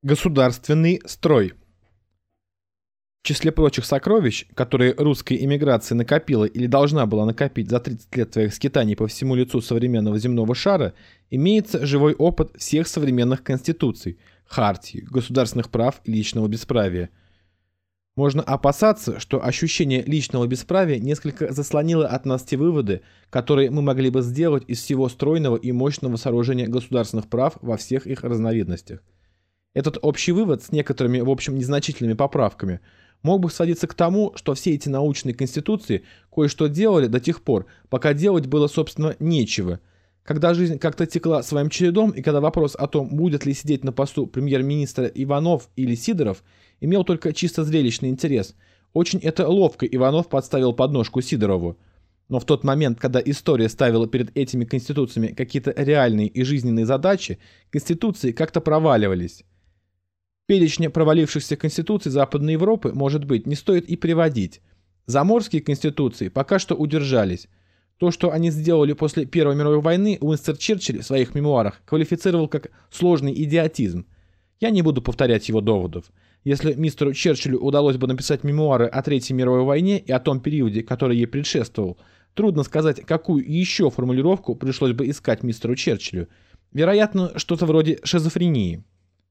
Государственный строй. В числе прочих сокровищ, которые русская эмиграция накопила или должна была накопить за 30 лет своих скитаний по всему лицу современного земного шара, имеется живой опыт всех современных конституций, хартий, государственных прав и личного бесправия. Можно опасаться, что ощущение личного бесправия несколько заслонило от нас те выводы, которые мы могли бы сделать из всего стройного и мощного сооружения государственных прав во всех их разновидностях. Этот общий вывод с некоторыми, в общем, незначительными поправками мог бы сводиться к тому, что все эти научные конституции кое-что делали до тех пор, пока делать было, собственно, нечего. Когда жизнь как-то текла своим чередом, и когда вопрос о том, будет ли сидеть на посту премьер-министра Иванов или Сидоров, имел только чисто зрелищный интерес, очень это ловко Иванов подставил подножку Сидорову. Но в тот момент, когда история ставила перед этими конституциями какие-то реальные и жизненные задачи, конституции как-то проваливались. Перечня провалившихся конституций Западной Европы, может быть, не стоит и приводить. Заморские конституции пока что удержались. То, что они сделали после Первой мировой войны, Уинстон Черчилль в своих мемуарах квалифицировал как сложный идиотизм. Я не буду повторять его доводов. Если мистеру Черчиллю удалось бы написать мемуары о Третьей мировой войне и о том периоде, который ей предшествовал, трудно сказать, какую еще формулировку пришлось бы искать мистеру Черчиллю. Вероятно, что-то вроде шизофрении.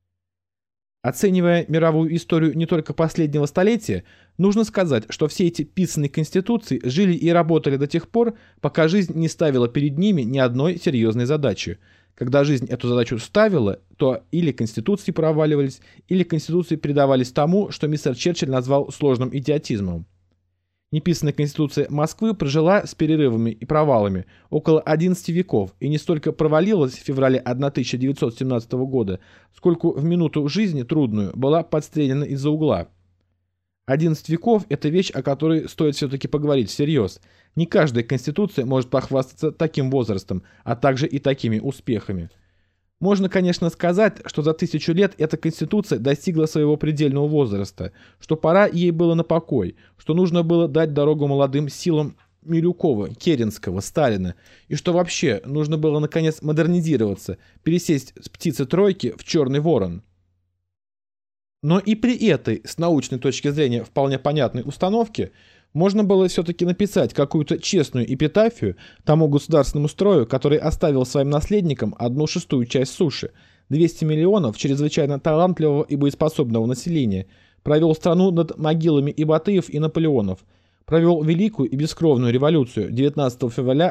Оценивая мировую историю не только последнего столетия, нужно сказать, что все эти писанные конституции жили и работали до тех пор, пока жизнь не ставила перед ними ни одной серьезной задачи. Когда жизнь эту задачу ставила, то или конституции проваливались, или конституции передавались тому, что мистер Черчилль назвал сложным идиотизмом. Неписанная конституция Москвы прожила с перерывами и провалами около 11 веков и не столько провалилась в феврале 1917 года, сколько в минуту жизни трудную была подстрелена из-за угла. 11 веков – это вещь, о которой стоит все-таки поговорить всерьез. Не каждая конституция может похвастаться таким возрастом, а также и такими успехами. Можно, конечно, сказать, что за 1000 лет эта конституция достигла своего предельного возраста, что пора ей было на покой, что нужно было дать дорогу молодым силам Милюкова, Керенского, Сталина, и что вообще нужно было наконец модернизироваться, пересесть с птицы-тройки в черный ворон. Но и при этой, с научной точки зрения, вполне понятной установке, можно было все-таки написать какую-то честную эпитафию тому государственному строю, который оставил своим наследникам 1/6 часть суши, 200 миллионов чрезвычайно талантливого и боеспособного населения, провел страну над могилами и Батыев, и Наполеонов, провел великую и бескровную революцию 19 февраля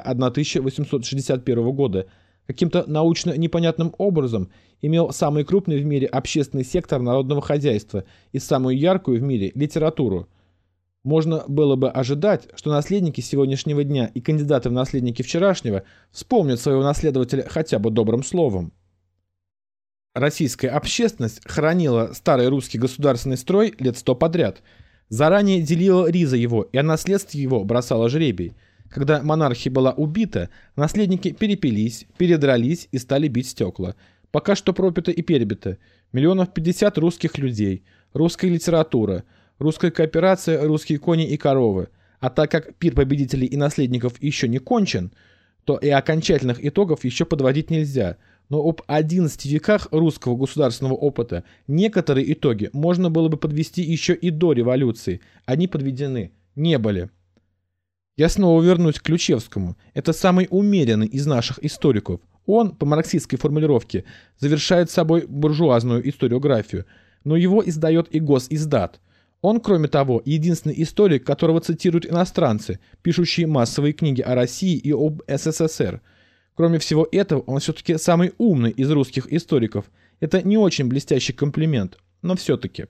1861 года, каким-то научно непонятным образом имел самый крупный в мире общественный сектор народного хозяйства и самую яркую в мире литературу. Можно было бы ожидать, что наследники сегодняшнего дня и кандидаты в наследники вчерашнего вспомнят своего наследователя хотя бы добрым словом. Российская общественность хранила старый русский государственный строй лет 100 подряд, заранее делила ризы его и о наследстве его бросала жребий. Когда монархия была убита, наследники перепились, передрались и стали бить стекла. Пока что пропито и перебито. 50 000 русских людей, русская литература, русская кооперация, русские кони и коровы. А так как пир победителей и наследников еще не кончен, то и окончательных итогов еще подводить нельзя. Но об 11 веках русского государственного опыта некоторые итоги можно было бы подвести еще и до революции. Они подведены не были. Я снова вернусь к Ключевскому. Это самый умеренный из наших историков. Он, по марксистской формулировке, завершает собой буржуазную историографию, но его издает и госиздат. Он, кроме того, единственный историк, которого цитируют иностранцы, пишущие массовые книги о России и об СССР. Кроме всего этого, он все-таки самый умный из русских историков. Это не очень блестящий комплимент, но все-таки.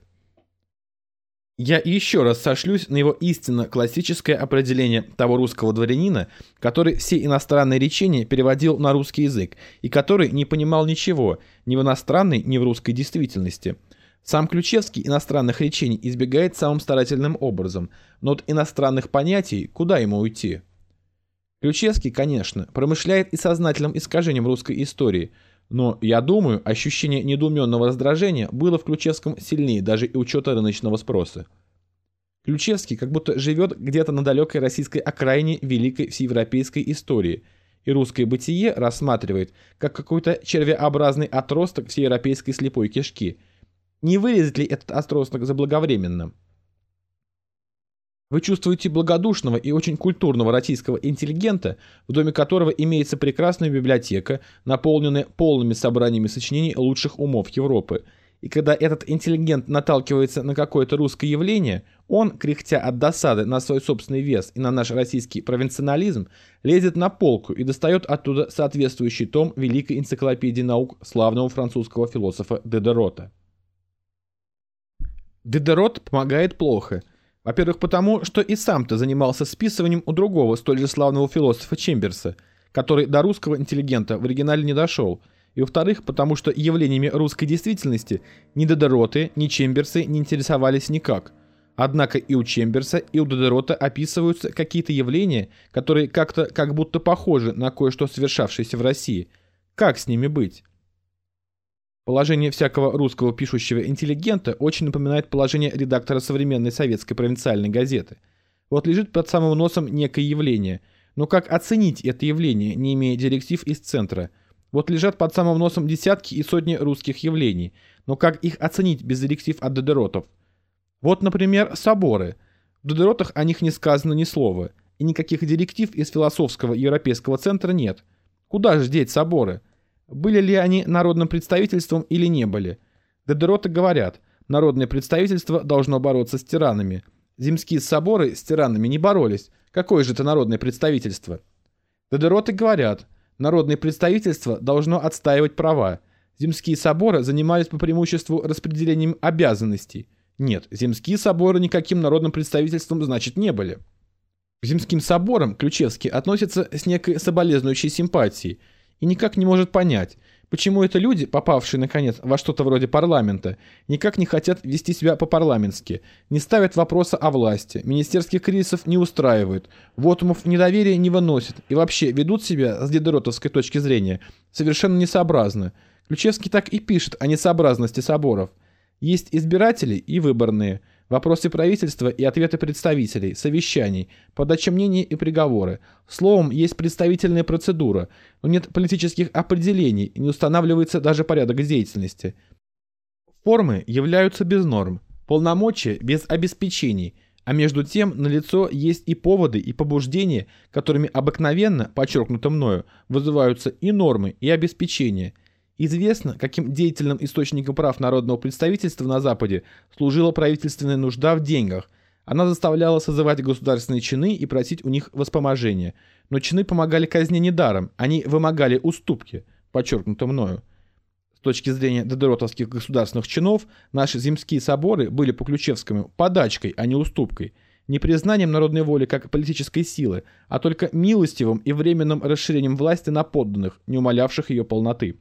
Я еще раз сошлюсь на его истинно классическое определение того русского дворянина, который все иностранные речения переводил на русский язык и который не понимал ничего ни в иностранной, ни в русской действительности. Сам Ключевский иностранных речений избегает самым старательным образом, но от иностранных понятий куда ему уйти? Ключевский, конечно, промышляет и сознательным искажением русской истории, но, я думаю, ощущение недоуменного раздражения было в Ключевском сильнее даже и учета рыночного спроса. Ключевский как будто живет где-то на далекой российской окраине великой всеевропейской истории, и русское бытие рассматривает как какой-то червеобразный отросток всеевропейской слепой кишки. Не вырезать ли этот отросток заблаговременно? Вы чувствуете благодушного и очень культурного российского интеллигента, в доме которого имеется прекрасная библиотека, наполненная полными собраниями сочинений лучших умов Европы. И когда этот интеллигент наталкивается на какое-то русское явление, он, кряхтя от досады на свой собственный вес и на наш российский провинционализм, лезет на полку и достает оттуда соответствующий том великой энциклопедии наук славного французского философа Дидерота. Дидерот помогает плохо. Во-первых, потому, что и сам-то занимался списыванием у другого, столь же славного философа Чемберса, который до русского интеллигента в оригинале не дошел. И во-вторых, потому что явлениями русской действительности ни Дидероты, ни Чемберсы не интересовались никак. Однако и у Чемберса, и у Дидерота описываются какие-то явления, которые как-то как будто похожи на кое-что совершавшееся в России. Как с ними быть? Положение всякого русского пишущего интеллигента очень напоминает положение редактора современной советской провинциальной газеты. Вот лежит под самым носом некое явление, но как оценить это явление, не имея директив из центра? Вот лежат под самым носом десятки и сотни русских явлений, но как их оценить без директив от Дидеротов? Вот, например, соборы. В Дидеротах о них не сказано ни слова, и никаких директив из философского европейского центра нет. Куда же деть соборы? Были ли они народным представительством или не были? Дидероты говорят, народное представительство должно бороться с тиранами. Земские соборы с тиранами не боролись. Какое же это народное представительство? Дидероты говорят, народное представительство должно отстаивать права. Земские соборы занимались по преимуществу распределением обязанностей. Нет, земские соборы никаким народным представительством, значит, не были. К земским соборам Ключевский относится с некой соболезнующей симпатией и никак не может понять, почему это люди, попавшие, наконец, во что-то вроде парламента, никак не хотят вести себя по-парламентски, не ставят вопроса о власти, министерских кризисов не устраивают, вотумов недоверия не выносят и вообще ведут себя, с дидеротовской точки зрения, совершенно несообразно. Ключевский так и пишет о несообразности соборов. Есть избиратели и выборные, вопросы правительства и ответы представителей, совещаний, подача мнений и приговоры. Словом, есть представительная процедура, но нет политических определений и не устанавливается даже порядок деятельности. Формы являются без норм, полномочия без обеспечений, а между тем налицо есть и поводы, и побуждения, которыми обыкновенно, подчеркнуто мною, вызываются и нормы, и обеспечения. Известно, каким деятельным источником прав народного представительства на Западе служила правительственная нужда в деньгах. Она заставляла созывать государственные чины и просить у них воспоможения. Но чины помогали казне недаром, они вымогали уступки, подчеркнуто мною. С точки зрения дидеротовских государственных чинов, наши земские соборы были по Ключевскому подачкой, а не уступкой, не признанием народной воли как политической силы, а только милостивым и временным расширением власти на подданных, не умалявших ее полноты.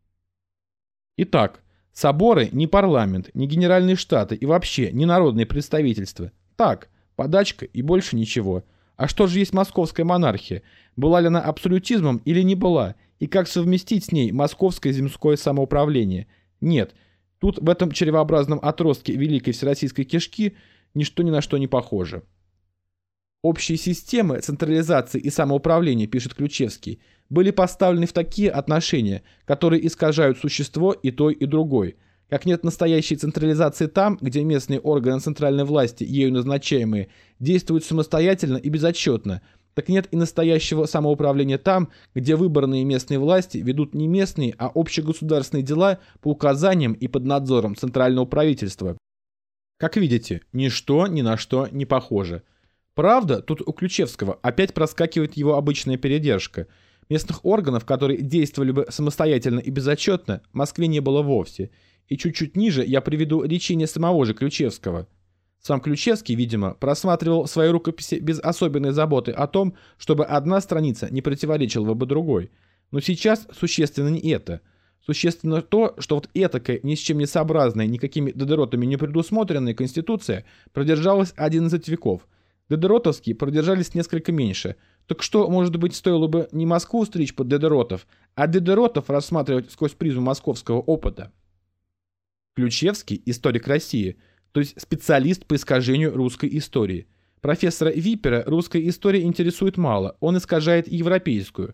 Итак, соборы не парламент, не генеральные штаты и вообще не народные представительства. Так, подачка и больше ничего. А что же есть московская монархия? Была ли она абсолютизмом или не была? И как совместить с ней московское земское самоуправление? Нет, тут в этом чревообразном отростке великой всероссийской кишки ничто ни на что не похоже. Общие системы централизации и самоуправления, пишет Ключевский, были поставлены в такие отношения, которые искажают существо и той, и другой. Как нет настоящей централизации там, где местные органы центральной власти, ею назначаемые, действуют самостоятельно и безотчетно, так нет и настоящего самоуправления там, где выборные местные власти ведут не местные, а общегосударственные дела по указаниям и под надзором центрального правительства. Как видите, ничто ни на что не похоже. Правда, тут у Ключевского опять проскакивает его обычная передержка. Местных органов, которые действовали бы самостоятельно и безотчетно, в Москве не было вовсе. И чуть-чуть ниже я приведу речение самого же Ключевского. Сам Ключевский, видимо, просматривал свои рукописи без особенной заботы о том, чтобы одна страница не противоречила бы другой. Но сейчас существенно не это. Существенно то, что вот этакая, ни с чем не сообразная, никакими дидеротами не предусмотренная конституция продержалась 11 веков. Дидеротовские продержались несколько меньше. Так что, может быть, стоило бы не Москву стричь под дидеротов, а дидеротов рассматривать сквозь призму московского опыта? Ключевский – историк России, то есть специалист по искажению русской истории. Профессора Випера русская история интересует мало, он искажает европейскую.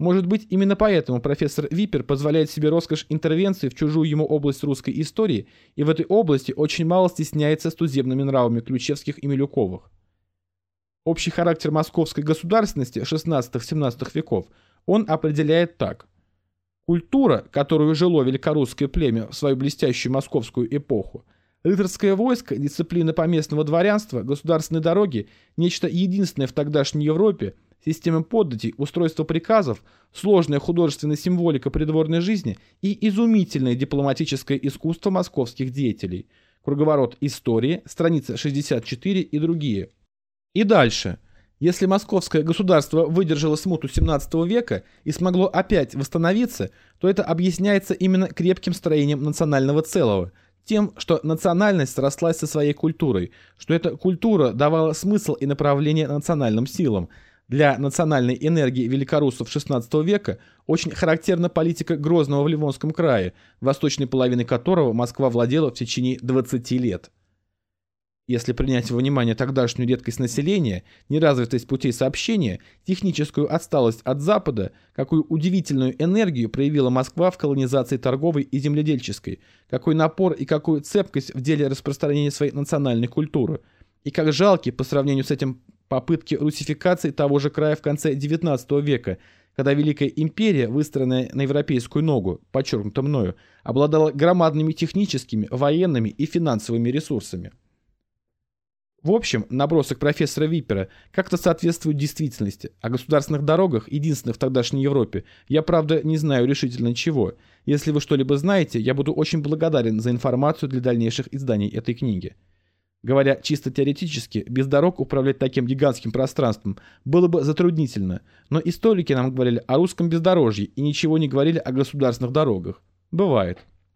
Может быть, именно поэтому профессор Виппер позволяет себе роскошь интервенции в чужую ему область русской истории и в этой области очень мало стесняется с туземными нравами Ключевских и Милюковых. Общий характер московской государственности XVI-XVII веков он определяет так. Культура, которую жило великорусское племя в свою блестящую московскую эпоху, рыцарское войско, дисциплина поместного дворянства, государственные дороги – нечто единственное в тогдашней Европе, система податей, устройство приказов, сложная художественная символика придворной жизни и изумительное дипломатическое искусство московских деятелей. Круговорот истории, страница 64 и другие. И дальше. Если московское государство выдержало смуту XVII века и смогло опять восстановиться, то это объясняется именно крепким строением национального целого, тем, что национальность срослась со своей культурой, что эта культура давала смысл и направление национальным силам. Для национальной энергии великоруссов XVI века очень характерна политика Грозного в Ливонском крае, восточной половиной которого Москва владела в течение 20 лет. Если принять во внимание тогдашнюю редкость населения, неразвитость путей сообщения, техническую отсталость от Запада, какую удивительную энергию проявила Москва в колонизации торговой и земледельческой, какой напор и какую цепкость в деле распространения своей национальной культуры, и как жалки по сравнению с этим попытки русификации того же края в конце XIX века, когда Великая империя, выстроенная на европейскую ногу, подчеркнуто мною, обладала громадными техническими, военными и финансовыми ресурсами. В общем, набросок профессора Виппера как-то соответствует действительности. О государственных дорогах, единственных в тогдашней Европе, я, правда, не знаю решительно ничего. Если вы что-либо знаете, я буду очень благодарен за информацию для дальнейших изданий этой книги. Говоря чисто теоретически, без дорог управлять таким гигантским пространством было бы затруднительно, но историки нам говорили о русском бездорожье и ничего не говорили о государственных дорогах. Бывает.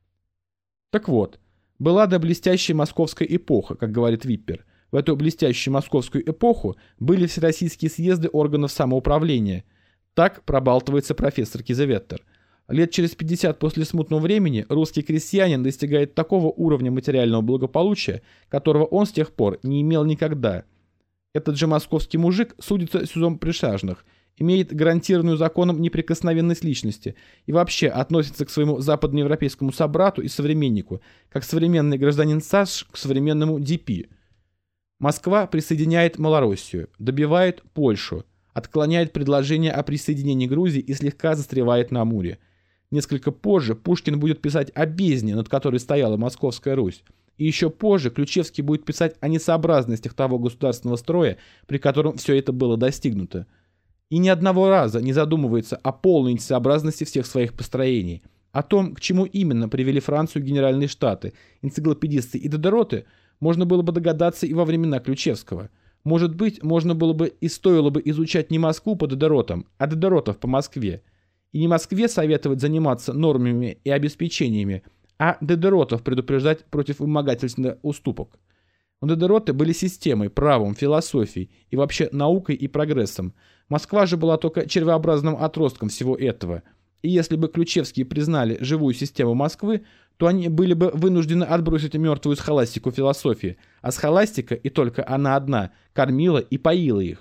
Так вот, была до блестящая московская эпоха, как говорит Виппер. В эту блестящую московскую эпоху были всероссийские съезды органов самоуправления. Так пробалтывается профессор Кизеветтер. Лет через 50 после смутного времени русский крестьянин достигает такого уровня материального благополучия, которого он с тех пор не имел никогда. Этот же московский мужик судится судом присяжных, имеет гарантированную законом неприкосновенность личности и вообще относится к своему западноевропейскому собрату и современнику, как современный гражданин САШ к современному ДП. Москва присоединяет Малороссию, добивает Польшу, отклоняет предложение о присоединении Грузии и слегка застревает на Амуре. Несколько позже Пушкин будет писать о бездне, над которой стояла Московская Русь. И еще позже Ключевский будет писать о несообразностях того государственного строя, при котором все это было достигнуто. И ни одного раза не задумывается о полной несообразности всех своих построений. О том, к чему именно привели Францию Генеральные Штаты, энциклопедисты и додероты, можно было бы догадаться и во времена Ключевского. Может быть, можно было бы и стоило бы изучать не Москву по додеротам, а додеротов по Москве. И не Москве советовать заниматься нормами и обеспечениями, а додеротов предупреждать против вымогательственных уступок. Но додероты были системой, правом, философией и вообще наукой и прогрессом. Москва же была только червеобразным отростком всего этого. И если бы Ключевские признали живую систему Москвы, то они были бы вынуждены отбросить мертвую схоластику философии, а схоластика, и только она одна, кормила и поила их.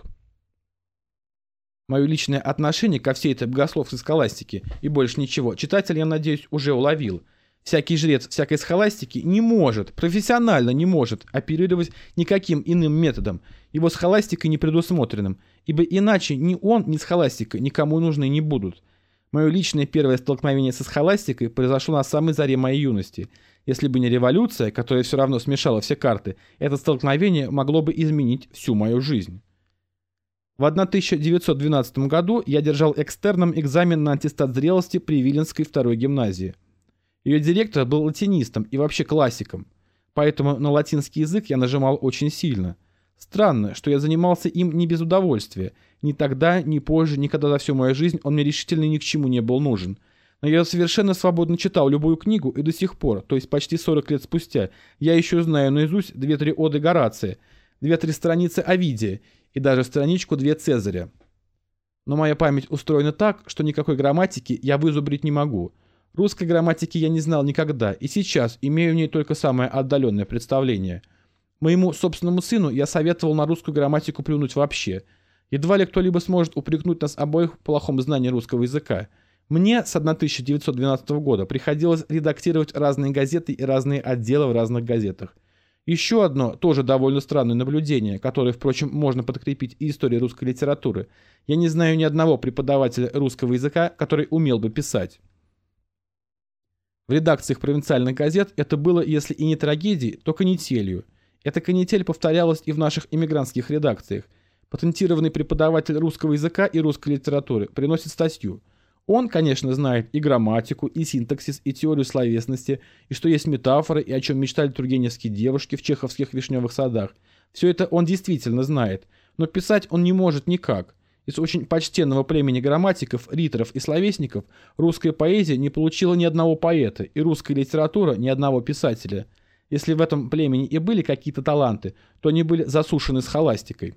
Мое личное отношение ко всей этой богословской схоластике и больше ничего читатель, я надеюсь, уже уловил. Всякий жрец всякой схоластики не может, профессионально не может оперировать никаким иным методом, его схоластикой не предусмотренным, ибо иначе ни он, ни схоластика никому нужны не будут. Мое личное первое столкновение со схоластикой произошло на самой заре моей юности. Если бы не революция, которая все равно смешала все карты, это столкновение могло бы изменить всю мою жизнь. В 1912 году я держал экстерном экзамен на аттестат зрелости при Виленской второй гимназии. Ее директор был латинистом и вообще классиком, поэтому на латинский язык я нажимал очень сильно. Странно, что я занимался им не без удовольствия. Ни тогда, ни позже, никогда за всю мою жизнь он мне решительно ни к чему не был нужен. Но я совершенно свободно читал любую книгу, и до сих пор, то есть почти 40 лет спустя, я еще знаю наизусть 2-3 оды Горация, 2-3 страницы Овидия и даже страничку 2 Цезаря. Но моя память устроена так, что никакой грамматики я вызубрить не могу. Русской грамматики я не знал никогда, и сейчас имею в ней только самое отдаленное представление. Моему собственному сыну я советовал на русскую грамматику плюнуть вообще. Едва ли кто-либо сможет упрекнуть нас обоих в плохом знании русского языка. Мне с 1912 года приходилось редактировать разные газеты и разные отделы в разных газетах. Еще одно, тоже довольно странное наблюдение, которое, впрочем, можно подкрепить и историей русской литературы. Я не знаю ни одного преподавателя русского языка, который умел бы писать. В редакциях провинциальных газет это было, если и не трагедией, то канителью. Эта канитель повторялась и в наших эмигрантских редакциях. Патентированный преподаватель русского языка и русской литературы приносит статью. Он, конечно, знает и грамматику, и синтаксис, и теорию словесности, и что есть метафоры, и о чем мечтали тургеневские девушки в чеховских вишневых садах. Все это он действительно знает, но писать он не может никак. Из очень почтенного племени грамматиков, риторов и словесников русская поэзия не получила ни одного поэта, и русская литература ни одного писателя. Если в этом племени и были какие-то таланты, то они были засушены схоластикой.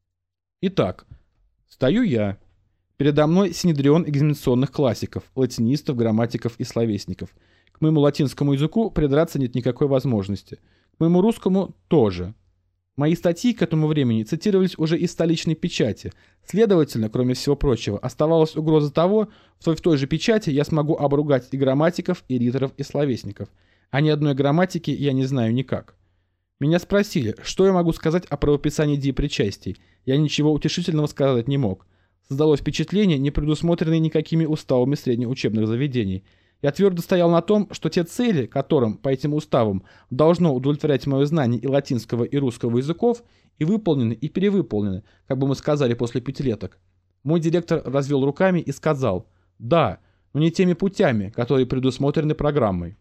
Итак, стою я. Передо мной синедрион экзаменационных классиков, латинистов, грамматиков и словесников. К моему латинскому языку придраться нет никакой возможности. К моему русскому тоже. Мои статьи к этому времени цитировались уже из столичной печати. Следовательно, кроме всего прочего, оставалась угроза того, что в той же печати я смогу обругать и грамматиков, и риторов, и словесников. А ни одной грамматики я не знаю никак. Меня спросили, что я могу сказать о правописании деепричастий. Я ничего утешительного сказать не мог. Создалось впечатление, не предусмотренное никакими уставами среднеучебных заведений. Я твердо стоял на том, что те цели, которым по этим уставам должно удовлетворять мое знание и латинского, и русского языков, и выполнены, и перевыполнены, как бы мы сказали после пятилеток. Мой директор развел руками и сказал: «Да, но не теми путями, которые предусмотрены программой».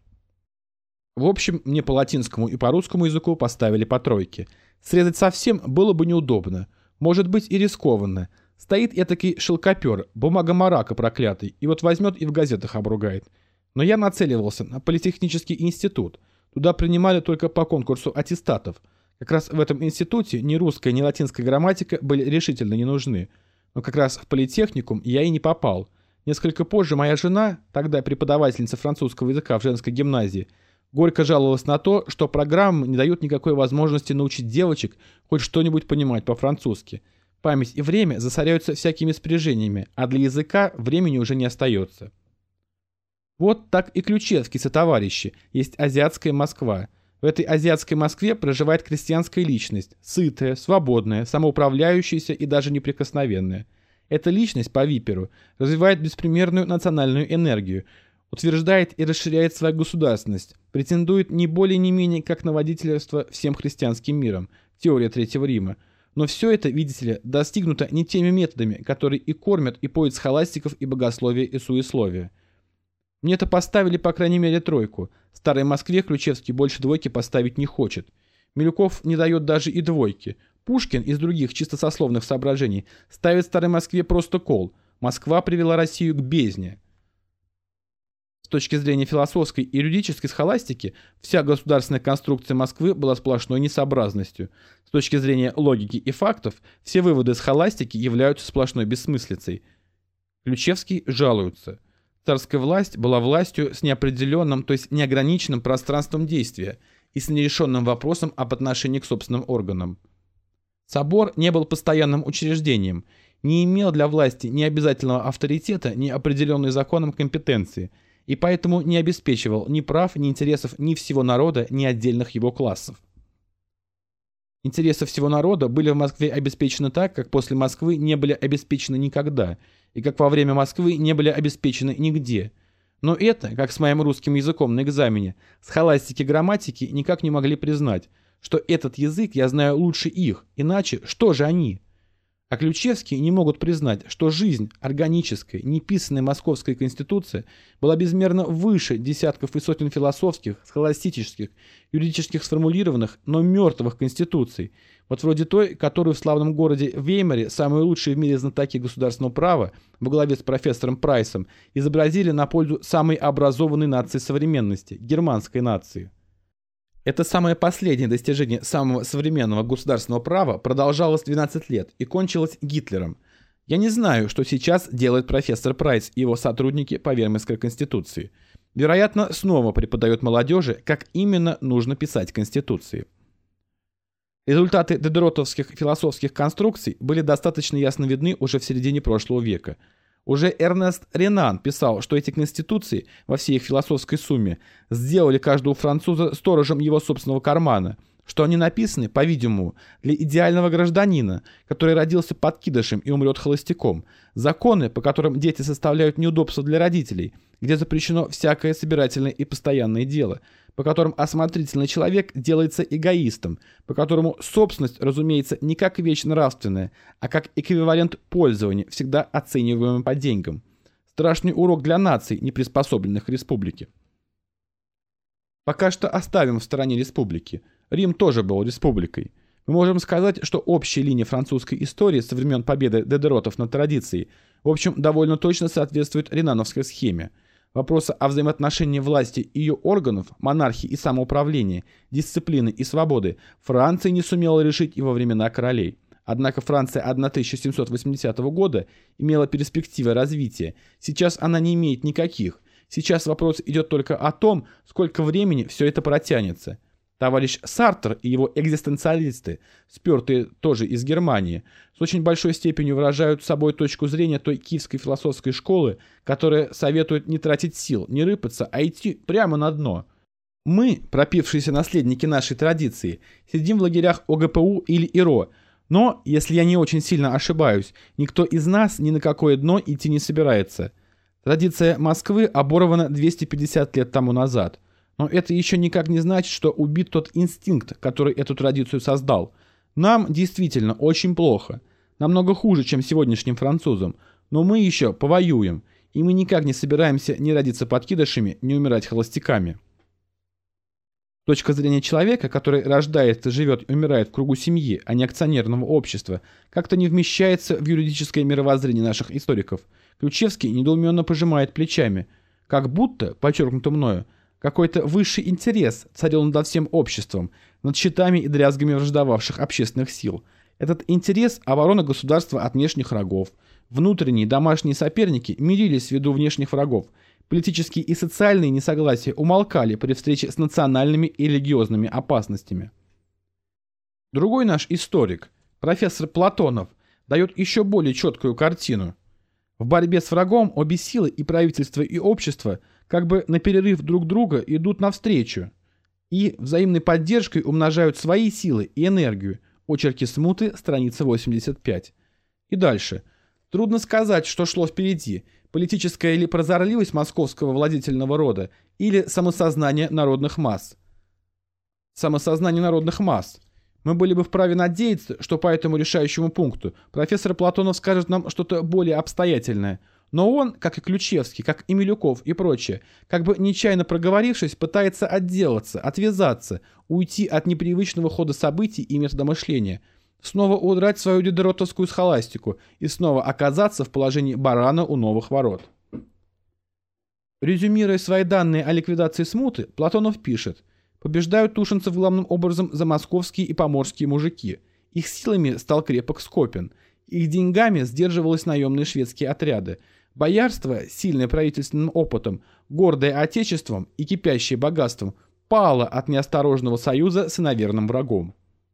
В общем, мне по латинскому и по русскому языку поставили по тройке. Срезать совсем было бы неудобно, может быть и рискованно. Стоит этакий шелкопер, бумага-марака проклятый, и вот возьмет и в газетах обругает. Но я нацеливался на политехнический институт. Туда принимали только по конкурсу аттестатов. Как раз в этом институте ни русская, ни латинская грамматика были решительно не нужны. Но как раз в политехникум я и не попал. Несколько позже моя жена, тогда преподавательница французского языка в женской гимназии, горько жаловалась на то, что программы не дают никакой возможности научить девочек хоть что-нибудь понимать по-французски. Память и время засоряются всякими спряжениями, а для языка времени уже не остается. Вот так и Ключевский сотоварищи, есть азиатская Москва. В этой азиатской Москве проживает крестьянская личность, сытая, свободная, самоуправляющаяся и даже неприкосновенная. Эта личность по Виперу развивает беспримерную национальную энергию, утверждает и расширяет свою государственность, претендует не более не менее как на водительство всем христианским миром, теория Третьего Рима. Но все это, видите ли, достигнуто не теми методами, которые и кормят, и поют схоластиков, и богословие, и суесловие. Мне-то поставили, по крайней мере, тройку. В Старой Москве Ключевский больше двойки поставить не хочет. Милюков не дает даже и двойки. Пушкин из других чисто сословных соображений ставит в Старой Москве просто кол. Москва привела Россию к бездне. С точки зрения философской и юридической схоластики, вся государственная конструкция Москвы была сплошной несообразностью. С точки зрения логики и фактов, все выводы схоластики являются сплошной бессмыслицей. Ключевский жалуется. Царская власть была властью с неопределенным, то есть неограниченным пространством действия и с нерешенным вопросом об отношении к собственным органам. Собор не был постоянным учреждением, не имел для власти ни обязательного авторитета, ни определенной законом компетенции, и поэтому не обеспечивал ни прав, ни интересов ни всего народа, ни отдельных его классов. Интересы всего народа были в Москве обеспечены так, как после Москвы не были обеспечены никогда, и как во время Москвы не были обеспечены нигде. Но это, как с моим русским языком на экзамене, схоластики грамматики никак не могли признать, что этот язык я знаю лучше их, иначе что же они? А Ключевские не могут признать, что жизнь органическая, неписанная московская конституция была безмерно выше десятков и сотен философских, схоластических, юридических сформулированных, но мертвых конституций, вот вроде той, которую в славном городе Веймаре самые лучшие в мире знатоки государственного права во главе с профессором Прайсом изобразили на пользу самой образованной нации современности – германской нации. Это самое последнее достижение самого современного государственного права продолжалось 12 лет и кончилось Гитлером. Я не знаю, что сейчас делает профессор Прайс и его сотрудники по Веймарской конституции. Вероятно, снова преподает молодежи, как именно нужно писать конституции. Результаты дедеротовских философских конструкций были достаточно ясно видны уже в середине прошлого века. Уже Эрнест Ренан писал, что эти конституции во всей их философской сумме сделали каждого француза сторожем его собственного кармана, что они написаны, по-видимому, для идеального гражданина, который родился подкидышем и умрет холостяком, законы, по которым дети составляют неудобства для родителей, где запрещено всякое собирательное и постоянное дело, по которым осмотрительный человек делается эгоистом, по которому собственность, разумеется, не как вещь нравственная, а как эквивалент пользования, всегда оцениваемый по деньгам. Страшный урок для наций, не приспособленных к республике. Пока что оставим в стороне республики. Рим тоже был республикой. Мы можем сказать, что общая линия французской истории со времен победы дедеротов над традицией, в общем, довольно точно соответствует ренановской схеме. Вопросы о взаимоотношении власти и ее органов, монархии и самоуправления, дисциплины и свободы Франция не сумела решить и во времена королей. Однако Франция 1780 года имела перспективы развития. Сейчас она не имеет никаких. Сейчас вопрос идет только о том, сколько времени все это протянется. Товарищ Сартр и его экзистенциалисты, спертые тоже из Германии, с очень большой степенью выражают собой точку зрения той киевской философской школы, которая советует не тратить сил, не рыпаться, а идти прямо на дно. Мы, пропившиеся наследники нашей традиции, сидим в лагерях ОГПУ или ИРО, но, если я не очень сильно ошибаюсь, никто из нас ни на какое дно идти не собирается. Традиция Москвы оборвана 250 лет тому назад. Но это еще никак не значит, что убит тот инстинкт, который эту традицию создал. Нам действительно очень плохо. Намного хуже, чем сегодняшним французам. Но мы еще повоюем. И мы никак не собираемся ни родиться подкидышами, ни умирать холостяками. Точка зрения человека, который рождается, живет и умирает в кругу семьи, а не акционерного общества, как-то не вмещается в юридическое мировоззрение наших историков. Ключевский недоуменно пожимает плечами. Как будто, подчеркнуто мною, какой-то высший интерес царил над всем обществом, над щитами и дрязгами враждовавших общественных сил. Этот интерес – оборона государства от внешних врагов. Внутренние домашние соперники мирились ввиду внешних врагов. Политические и социальные несогласия умолкали при встрече с национальными и религиозными опасностями. Другой наш историк, профессор Платонов, дает еще более четкую картину. В борьбе с врагом обе силы, и правительство, и общество, как бы на перерыв друг друга идут навстречу и взаимной поддержкой умножают свои силы и энергию. Очерки смуты, страница 85. И дальше. Трудно сказать, что шло впереди. Политическая или прозорливость московского владетельного рода или самосознание народных масс. Самосознание народных масс. Мы были бы вправе надеяться, что по этому решающему пункту профессор Платонов скажет нам что-то более обстоятельное. Но он, как и Ключевский, как и Милюков и прочее, как бы нечаянно проговорившись, пытается отделаться, отвязаться, уйти от непривычного хода событий и метода мышления, снова удрать в свою дидеротовскую схоластику и снова оказаться в положении барана у новых ворот. Резюмируя свои данные о ликвидации смуты, Платонов пишет: «Побеждают тушинцев главным образом замосковские и поморские мужики. Их силами стал крепок Скопин. Их деньгами сдерживались наемные шведские отряды. Боярство, сильное правительственным опытом, гордое отечеством и кипящее богатством, пало от неосторожного союза с иноверным врагом.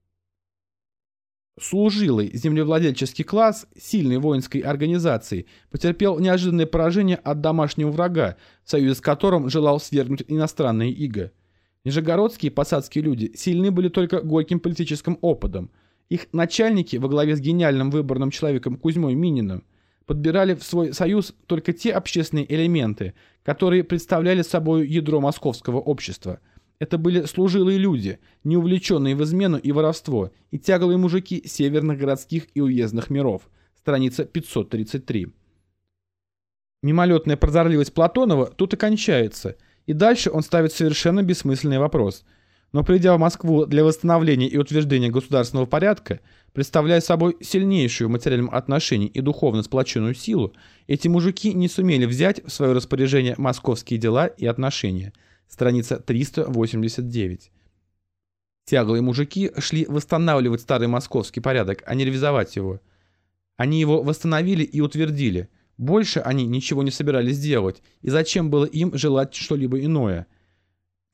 Служилый землевладельческий класс сильной воинской организации потерпел неожиданное поражение от домашнего врага, в союзе с которым желал свергнуть иностранные иго. Нижегородские посадские люди сильны были только горьким политическим опытом. Их начальники во главе с гениальным выборным человеком Кузьмой Мининым подбирали в свой союз только те общественные элементы, которые представляли собой ядро московского общества. Это были служилые люди, не увлеченные в измену и воровство, и тяглые мужики северных городских и уездных миров. Страница 533. Мимолетная прозорливость Платонова тут и кончается, и дальше он ставит совершенно бессмысленный вопрос. Но придя в Москву для восстановления и утверждения государственного порядка, представляя собой сильнейшую в материальном отношении и духовно сплоченную силу, эти мужики не сумели взять в свое распоряжение московские дела и отношения. Страница 389. Тяглые мужики шли восстанавливать старый московский порядок, а не ревизовать его. Они его восстановили и утвердили. Больше они ничего не собирались делать, и зачем было им желать что-либо иное?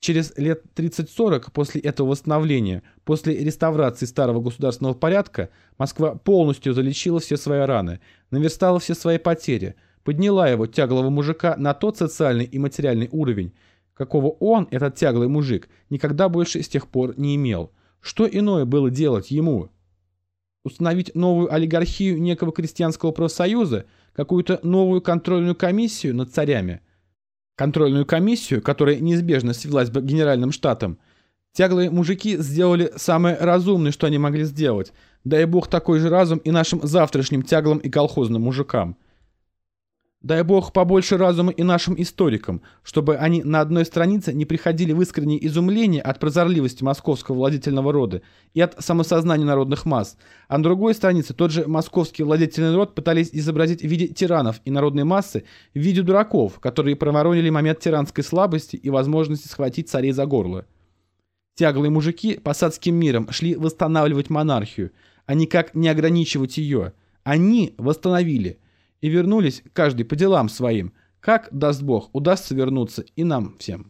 Через лет 30-40 после этого восстановления, после реставрации старого государственного порядка, Москва полностью залечила все свои раны, наверстала все свои потери, подняла его, тяглого мужика, на тот социальный и материальный уровень, какого он, этот тяглый мужик, никогда больше с тех пор не имел. Что иное было делать ему? Установить новую олигархию некого крестьянского профсоюза, какую-то новую контрольную комиссию над царями? Контрольную комиссию, которая неизбежно свелась бы к генеральным штатам. Тяглые мужики сделали самое разумное, что они могли сделать. Дай бог такой же разум и нашим завтрашним тяглым и колхозным мужикам. Дай бог побольше разума и нашим историкам, чтобы они на одной странице не приходили в искреннее изумление от прозорливости московского владетельного рода и от самосознания народных масс, а на другой странице тот же московский владетельный род пытались изобразить в виде тиранов и народной массы в виде дураков, которые проворонили момент тиранской слабости и возможности схватить царей за горло. Тяглые мужики посадским миром шли восстанавливать монархию, а никак не ограничивать ее. Они восстановили и вернулись каждый по делам своим. Как, даст Бог, удастся вернуться и нам всем.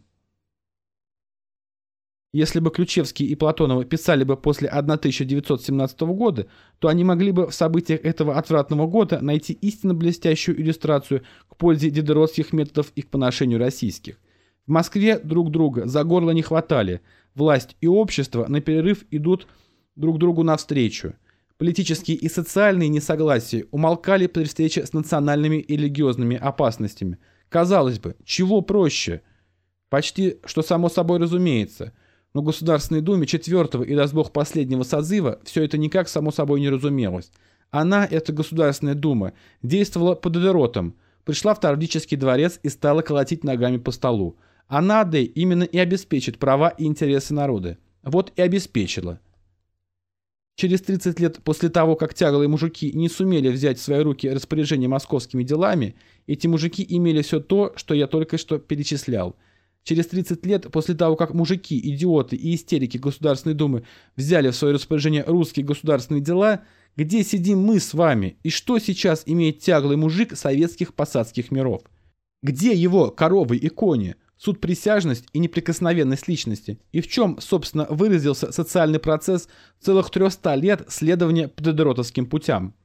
Если бы Ключевский и Платонова писали бы после 1917 года, то они могли бы в событиях этого отвратного года найти истинно блестящую иллюстрацию к пользе дидеротских методов и к поношению российских. В Москве друг друга за горло не хватали, власть и общество на перерыв идут друг другу навстречу. Политические и социальные несогласия умолкали при встрече с национальными и религиозными опасностями. Казалось бы, чего проще? Почти что само собой разумеется. Но в Государственной Думе 4-го и, даст Бог, последнего созыва все это никак само собой не разумелось. Она, эта Государственная Дума, действовала под дидеротом, пришла в Таврический дворец и стала колотить ногами по столу. Она, да, именно и обеспечит права и интересы народа. Вот и обеспечила. Через 30 лет после того, как тяглые мужики не сумели взять в свои руки распоряжение московскими делами, эти мужики имели все то, что я только что перечислял. Через 30 лет после того, как мужики, идиоты и истерики Государственной Думы взяли в свое распоряжение русские государственные дела, где сидим мы с вами, и что сейчас имеет тяглый мужик советских посадских миров? Где его коровы и кони? Суд присяжность и неприкосновенность личности, и в чем, собственно, выразился социальный процесс целых 300 лет следования по дидеротовским путям.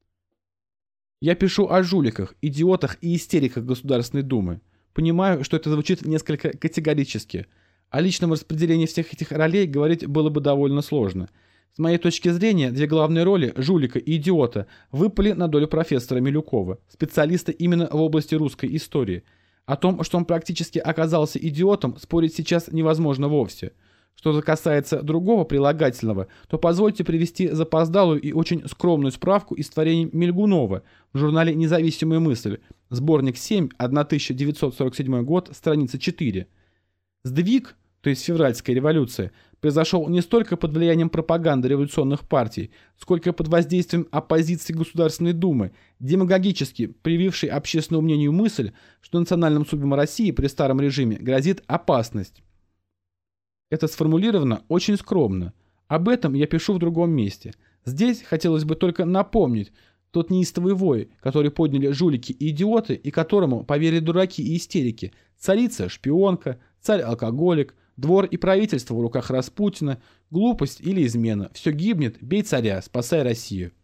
Я пишу о жуликах, идиотах и истериках Государственной Думы. Понимаю, что это звучит несколько категорически. О личном распределении всех этих ролей говорить было бы довольно сложно. С моей точки зрения, две главные роли, жулика и идиота, выпали на долю профессора Милюкова, специалиста именно в области русской истории. О том, что он практически оказался идиотом, спорить сейчас невозможно вовсе. Что же касается другого прилагательного, то позвольте привести запоздалую и очень скромную справку из творений Мельгунова в журнале «Независимая мысль», сборник 7, 1947 год, страница 4. Сдвиг, то есть февральская революция, произошел не столько под влиянием пропаганды революционных партий, сколько под воздействием оппозиции Государственной Думы, демагогически привившей общественному мнению мысль, что национальным судьбам России при старом режиме грозит опасность. Это сформулировано очень скромно. Об этом я пишу в другом месте. Здесь хотелось бы только напомнить тот неистовый вой, который подняли жулики и идиоты, и которому поверили дураки и истерики, царица – шпионка, царь-алкоголик, двор и правительство в руках Распутина, глупость или измена. Все гибнет, бей царя, спасай Россию.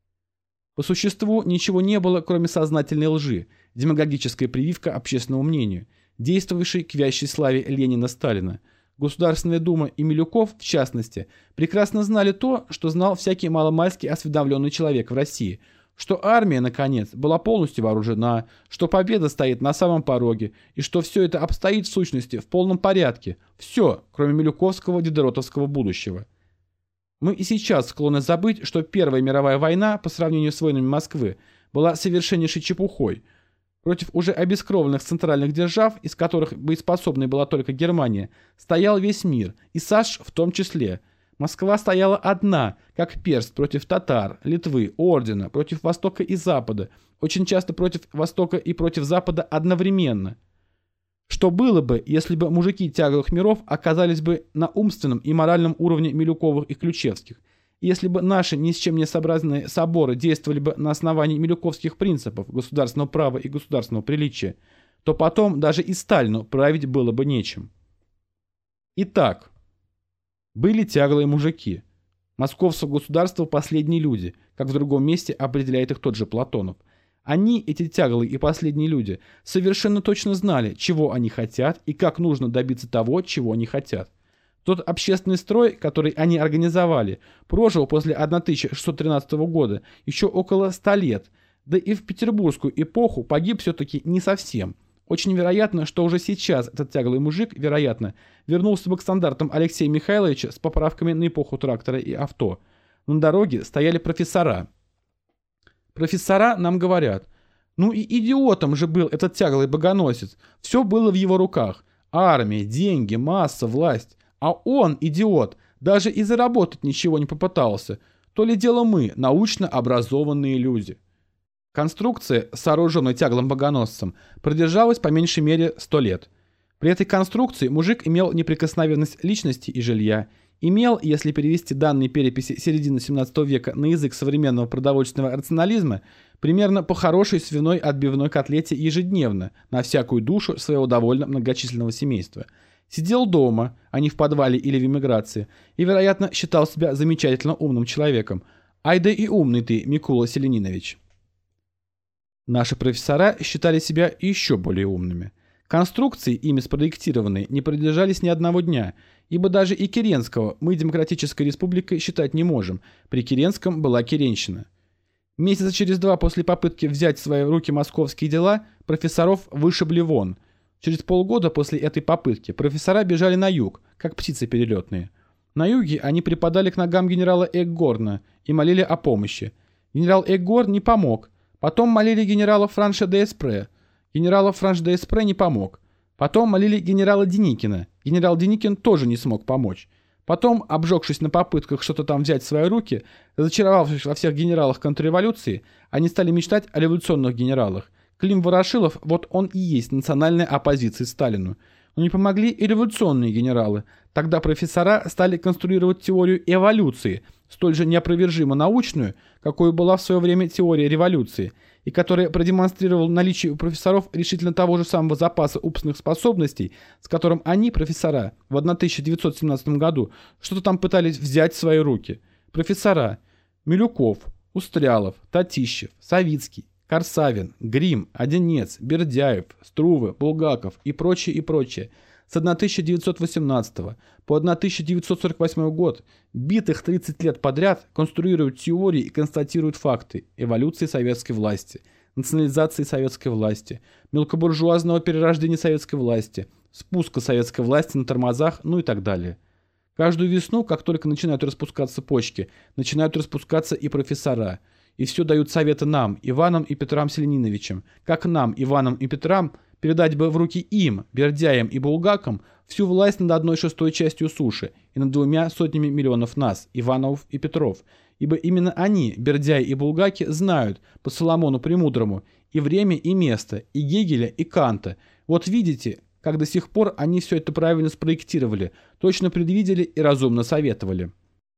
По существу ничего не было, кроме сознательной лжи, демагогическая прививка общественному мнению, действовавшей к вящей славе Ленина-Сталина. Государственная Дума и Милюков, в частности, прекрасно знали то, что знал всякий маломальски осведомленный человек в России, что армия, наконец, была полностью вооружена, что победа стоит на самом пороге, и что все это обстоит в сущности в полном порядке, все, кроме милюковского дидеротовского будущего. Мы и сейчас склонны забыть, что Первая мировая война, по сравнению с войнами Москвы, была совершеннейшей чепухой. Против уже обескровленных центральных держав, из которых боеспособной была только Германия, стоял весь мир, и САШ в том числе. Москва стояла одна, как перст против татар, Литвы, ордена, против Востока и Запада, очень часто против Востока и против Запада одновременно. Что было бы, если бы мужики тяглых миров оказались бы на умственном и моральном уровне Милюковых и Ключевских, если бы наши ни с чем не сообразные соборы действовали бы на основании милюковских принципов государственного права и государственного приличия, то потом даже и Сталину править было бы нечем. Итак, были тяглые мужики. Московского государства последние люди, как в другом месте определяет их тот же Платонов. Они, эти тяглые и последние люди, совершенно точно знали, чего они хотят и как нужно добиться того, чего они хотят. Тот общественный строй, который они организовали, прожил после 1613 года еще около 100 лет, да и в петербургскую эпоху погиб все-таки не совсем. Очень вероятно, что уже сейчас этот тяглый мужик, вероятно, вернулся бы к стандартам Алексея Михайловича с поправками на эпоху трактора и авто. На дороге стояли профессора. Профессора нам говорят: ну и идиотом же был этот тяглый богоносец, все было в его руках. Армия, деньги, масса, власть. А он, идиот, даже и заработать ничего не попытался. То ли дело мы, научно образованные люди. Конструкция, сооруженная тяглым богоносцем, продержалась по меньшей мере 100 лет. При этой конструкции мужик имел неприкосновенность личности и жилья, имел, если перевести данные переписи середины 17 века на язык современного продовольственного рационализма, примерно по хорошей свиной отбивной котлете ежедневно на всякую душу своего довольно многочисленного семейства. Сидел дома, а не в подвале или в эмиграции, и, вероятно, считал себя замечательно умным человеком. Ай да и умный ты, Микула Селенинович. Наши профессора считали себя еще более умными. Конструкции, ими спроектированные, не продержались ни одного дня, ибо даже и Керенского мы демократической республикой считать не можем. При Керенском была керенщина. Месяца через 2 после попытки взять в свои руки московские дела, профессоров вышибли вон. Через полгода после этой попытки профессора бежали на юг, как птицы перелетные. На юге они припадали к ногам генерала Эггорна и молили о помощи. Генерал Эггорн не помог. Потом молили генерала Франша де Эспре. Генерала Франш де Эспре не помог. Потом молили генерала Деникина. Генерал Деникин тоже не смог помочь. Потом, обжегшись на попытках что-то там взять в свои руки, разочаровавшись во всех генералах контрреволюции, они стали мечтать о революционных генералах. Клим Ворошилов, вот он и есть национальная оппозиция Сталину. Но не помогли и революционные генералы. Тогда профессора стали конструировать теорию эволюции, столь же неопровержимо научную, какой была в свое время теория революции, и которая продемонстрировала наличие у профессоров решительно того же самого запаса умственных способностей, с которым они, профессора, в 1917 году что-то там пытались взять в свои руки. Профессора Милюков, Устрялов, Татищев, Савицкий, Корсавин, Грим, Одинец, Бердяев, Струве, Булгаков и прочее, и прочее. С 1918 по 1948 год, битых 30 лет подряд, конструируют теории и констатируют факты эволюции советской власти, национализации советской власти, мелкобуржуазного перерождения советской власти, спуска советской власти на тормозах, ну и так далее. Каждую весну, как только начинают распускаться почки, начинают распускаться и профессора. И все дают советы нам, Иванам и Петрам Селениновичам, как нам, Иванам и Петрам, передать бы в руки им, Бердяям и Булгакам, всю власть над 1/6 частью суши и над 200 миллионов нас, Иванов и Петров, ибо именно они, Бердяи и Булгаки, знают по Соломону Премудрому и время, и место, и Гегеля, и Канта. Вот видите, как до сих пор они все это правильно спроектировали, точно предвидели и разумно советовали.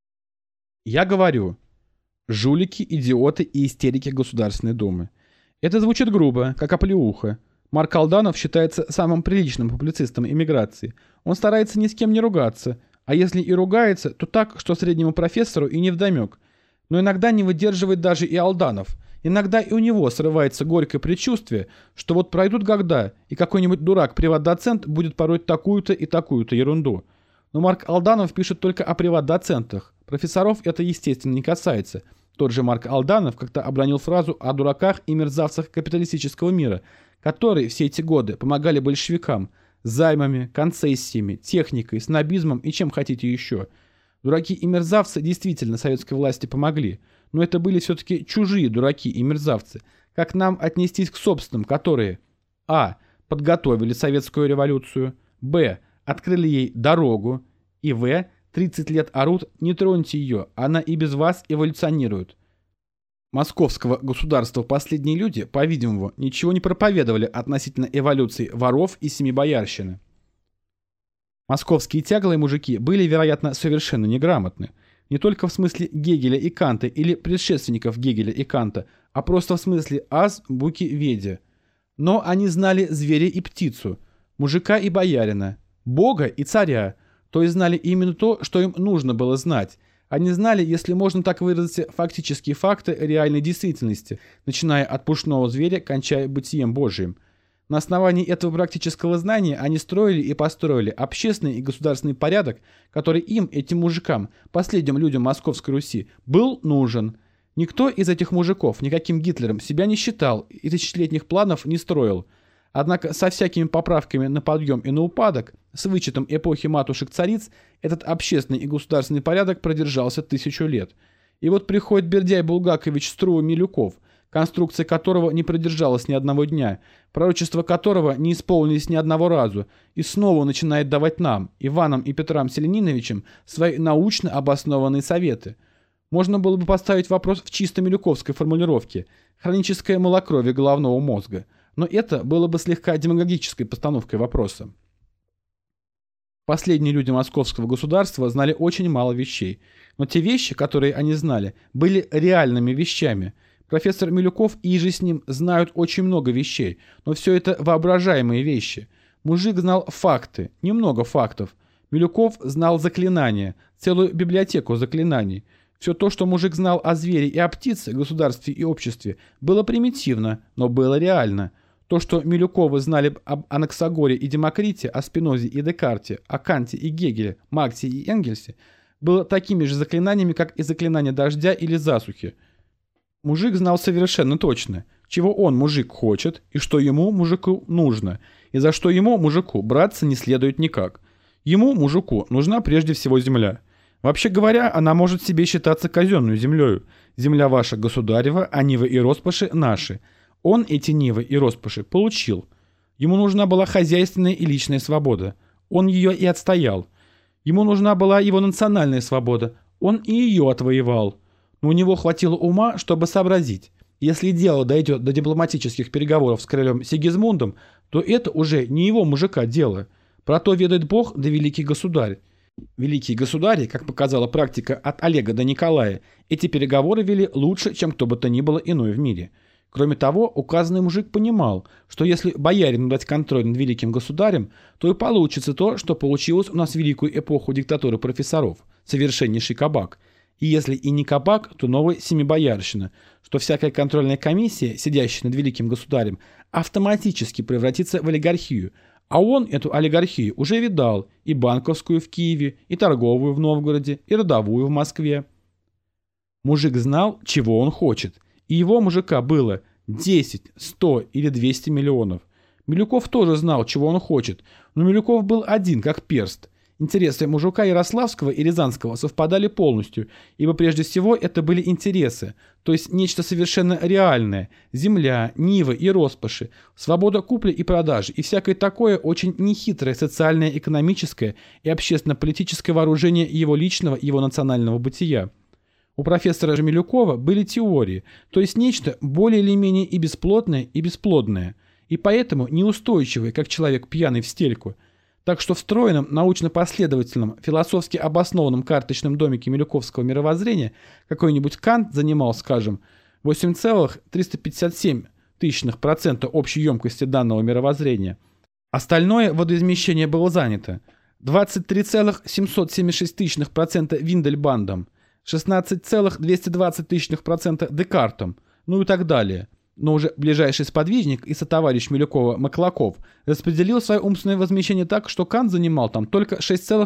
Я говорю: жулики, идиоты и истерики Государственной Думы. Это звучит грубо, как оплеуха. Марк Алданов считается самым приличным публицистом эмиграции. Он старается ни с кем не ругаться, а если и ругается, то так, что среднему профессору и невдомек. Но иногда не выдерживает даже и Алданов. Иногда и у него срывается горькое предчувствие, что вот пройдут года, и какой-нибудь дурак-приват-доцент будет пороть такую-то и такую-то ерунду. Но Марк Алданов пишет только о приват-доцентах. Профессоров это, естественно, не касается. Тот же Марк Алданов как-то обронил фразу о дураках и мерзавцах капиталистического мира, которые все эти годы помогали большевикам займами, концессиями, техникой, снобизмом и чем хотите еще. Дураки и мерзавцы действительно советской власти помогли, но это были все-таки чужие дураки и мерзавцы. Как нам отнестись к собственным, которые а. подготовили советскую революцию, б. открыли ей дорогу, и в. 30 лет орут: не троньте ее, она и без вас эволюционирует. Московского государства последние люди, по-видимому, ничего не проповедовали относительно эволюции воров и семибоярщины. Московские тяглые мужики были, вероятно, совершенно неграмотны. Не только в смысле Гегеля и Канта или предшественников Гегеля и Канта, а просто в смысле азбуки Веди. Но они знали зверя и птицу, мужика и боярина, бога и царя, то есть знали именно то, что им нужно было знать. Они знали, если можно так выразиться, фактические факты реальной действительности, начиная от пушного зверя, кончая бытием Божиим. На основании этого практического знания они строили и построили общественный и государственный порядок, который им, этим мужикам, последним людям Московской Руси, был нужен. Никто из этих мужиков никаким Гитлером себя не считал и тысячелетних планов не строил. Однако со всякими поправками на подъем и на упадок, с вычетом эпохи матушек-цариц, этот общественный и государственный порядок продержался 1000 лет. И вот приходит Бердяй Булгакович Струва-Милюков, конструкция которого не продержалась ни одного дня, пророчества которого не исполнились ни одного разу, и снова начинает давать нам, Иванам и Петрам Селениновичам, свои научно обоснованные советы. Можно было бы поставить вопрос в чисто милюковской формулировке «хроническое малокровие головного мозга», но это было бы слегка демагогической постановкой вопроса. Последние люди московского государства знали очень мало вещей, но те вещи, которые они знали, были реальными вещами. Профессор Милюков и же с ним знают очень много вещей, но все это воображаемые вещи. Мужик знал факты, немного фактов. Милюков знал заклинания, целую библиотеку заклинаний. Все то, что мужик знал о звере и о птице, государстве и обществе, было примитивно, но было реально. То, что Милюковы знали об Анаксагоре и Демокрите, о Спинозе и Декарте, о Канте и Гегеле, Марксе и Энгельсе, было такими же заклинаниями, как и заклинания дождя или засухи. Мужик знал совершенно точно, чего он, мужик, хочет, и что ему, мужику, нужно, и за что ему, мужику, браться не следует никак. Ему, мужику, нужна прежде всего земля. Вообще говоря, она может себе считаться казенную землею. Земля ваша государева, а нивы и роспаши наши. Он эти нивы и роспаши получил. Ему нужна была хозяйственная и личная свобода. Он ее и отстоял. Ему нужна была его национальная свобода. Он и ее отвоевал. Но у него хватило ума, чтобы сообразить. Если дело дойдет до дипломатических переговоров с королем Сигизмундом, то это уже не его мужика дело. Про то ведает Бог да великий государь. Великие государи, как показала практика от Олега до Николая, эти переговоры вели лучше, чем кто бы то ни было иной в мире. Кроме того, указанный мужик понимал, что если боярину дать контроль над великим государем, то и получится то, что получилось у нас в великую эпоху диктатуры профессоров, совершеннейший кабак. И если и не кабак, то новая семибоярщина, что всякая контрольная комиссия, сидящая над великим государем, автоматически превратится в олигархию. А он эту олигархию уже видал, и банковскую в Киеве, и торговую в Новгороде, и родовую в Москве. Мужик знал, чего он хочет. И его мужика было 10, 100 или 200 миллионов. Милюков тоже знал, чего он хочет, но Милюков был один, как перст. Интересы мужика Ярославского и Рязанского совпадали полностью, ибо прежде всего это были интересы, то есть нечто совершенно реальное – земля, нивы и роспаши, свобода купли и продажи и всякое такое очень нехитрое социальное, экономическое и общественно-политическое вооружение его личного, его национального бытия. У профессора Милюкова были теории, то есть нечто более или менее и бесплотное, и бесплодное, и поэтому неустойчивое, как человек пьяный в стельку. Так что в стройном, научно-последовательном, философски обоснованном карточном домике милюковского мировоззрения какой-нибудь Кант занимал, скажем, 8,357% общей емкости данного мировоззрения. Остальное водоизмещение было занято 23,776% Виндельбандом, 16,220% Декартом, ну и так далее. Но уже ближайший сподвижник и сотоварищ Милюкова Маклаков распределил свое умственное возмещение так, что Кант занимал там только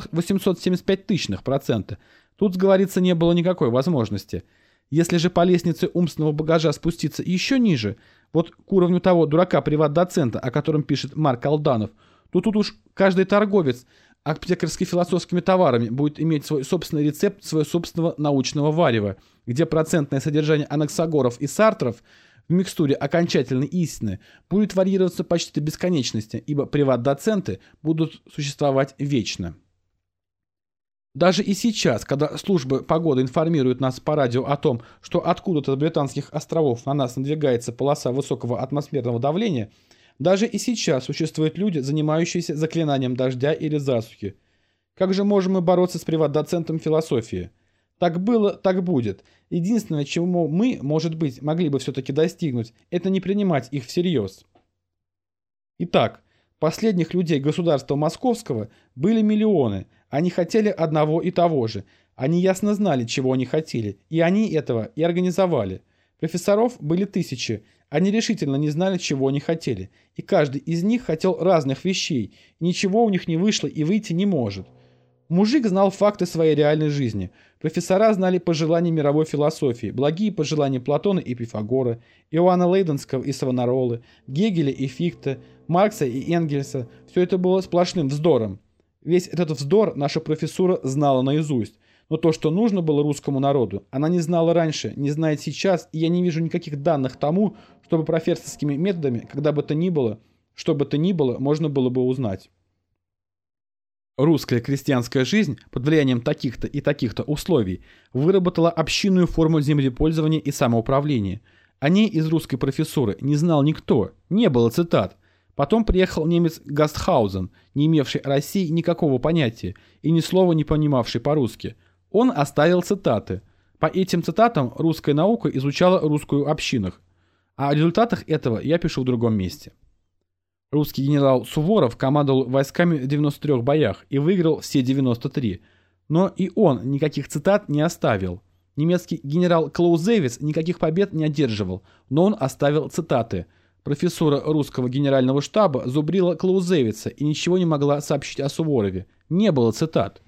6,875%. Тут, сговориться, не было никакой возможности. Если же по лестнице умственного багажа спуститься еще ниже, вот к уровню того дурака-приват-доцента, о котором пишет Марк Алданов, то тут уж каждый торговец аптекарски-философскими товарами будет иметь свой собственный рецепт своего собственного научного варева, где процентное содержание анаксагоров и сартров в микстуре окончательной истины будет варьироваться почти до бесконечности, ибо приват-доценты будут существовать вечно. Даже и сейчас, когда служба погоды информирует нас по радио о том, что откуда-то с британских островов на нас надвигается полоса высокого атмосферного давления, даже и сейчас существуют люди, занимающиеся заклинанием дождя или засухи. Как же можем мы бороться с приват-доцентом философии? Так было, так будет. Единственное, чему мы, может быть, могли бы все-таки достигнуть, это не принимать их всерьез. Итак, последних людей государства Московского были миллионы, Они хотели одного и того же. Они ясно знали, чего они хотели, и они этого и организовали. Профессоров были тысячи, они решительно не знали, чего они хотели, и каждый из них хотел разных вещей, и ничего у них не вышло и выйти не может. Мужик знал факты своей реальной жизни. Профессора знали пожелания мировой философии, благие пожелания Платона и Пифагора, Иоанна Лейденского и Савонаролы, Гегеля и Фихте, Маркса и Энгельса. Все это было сплошным вздором. Весь этот вздор наша профессура знала наизусть. Но то, что нужно было русскому народу, она не знала раньше, не знает сейчас, и я не вижу никаких данных тому, чтобы профессорскими методами, когда бы то ни было, что бы то ни было, можно было бы узнать. Русская крестьянская жизнь под влиянием таких-то и таких-то условий выработала общинную форму землепользования и самоуправления. О ней из русской профессуры не знал никто, не было цитат. Потом приехал немец Гастхаузен, не имевший о России никакого понятия и ни слова не понимавший по-русски. Он оставил цитаты. По этим цитатам русская наука изучала русскую общинах. А о результатах этого я пишу в другом месте. Русский генерал Суворов командовал войсками в 93 боях и выиграл все 93. Но и он никаких цитат не оставил. Немецкий генерал Клаузевиц никаких побед не одерживал, но он оставил цитаты. Профессура русского генерального штаба зубрила Клаузевица и ничего не могла сообщить о Суворове. Не было цитат.